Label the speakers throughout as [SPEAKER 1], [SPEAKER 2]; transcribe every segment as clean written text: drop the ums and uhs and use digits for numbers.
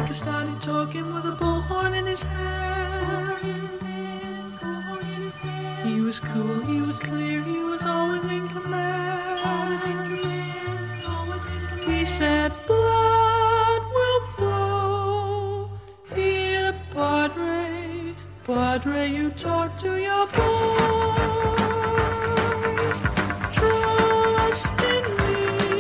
[SPEAKER 1] He started talking with a bullhorn in his hand. He was cool, he was clear, he was always in command. He said, blood will flow here, Padre. Padre, you talk to your boys. Trust in me.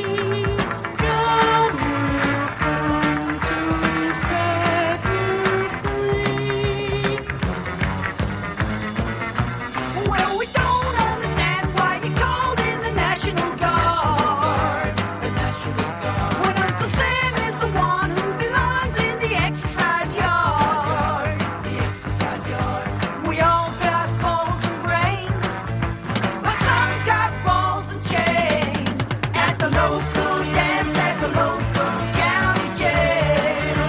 [SPEAKER 1] God will come to set you free.
[SPEAKER 2] Well, we don't understand why you called in the National Guard. When Uncle Sam is the one who belongs in the exercise yard. We all got balls and brains, but some's got balls and chains. At the local dance, at the local county jail.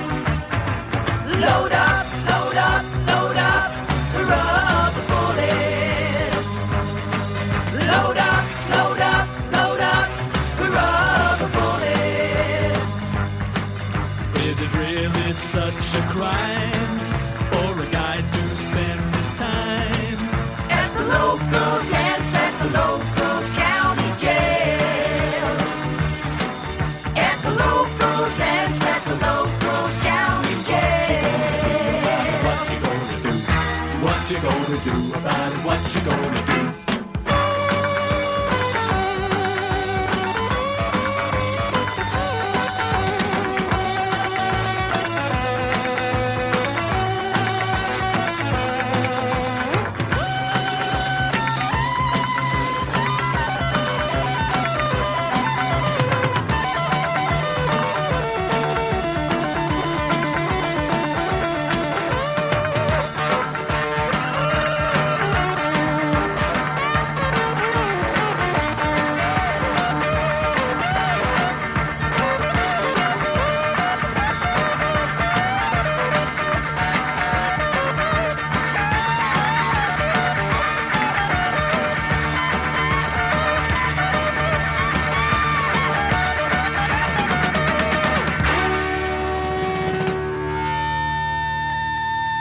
[SPEAKER 2] Load up, load up, load up the rubber bullets. Load up, load up, load up the rubber bullets.
[SPEAKER 1] Is it really such a crime for a guy to spend his time
[SPEAKER 2] At the local dance, at the local county jail. At the local dance, at the local county jail.
[SPEAKER 1] What you gonna do? What you gonna do about it? What you gonna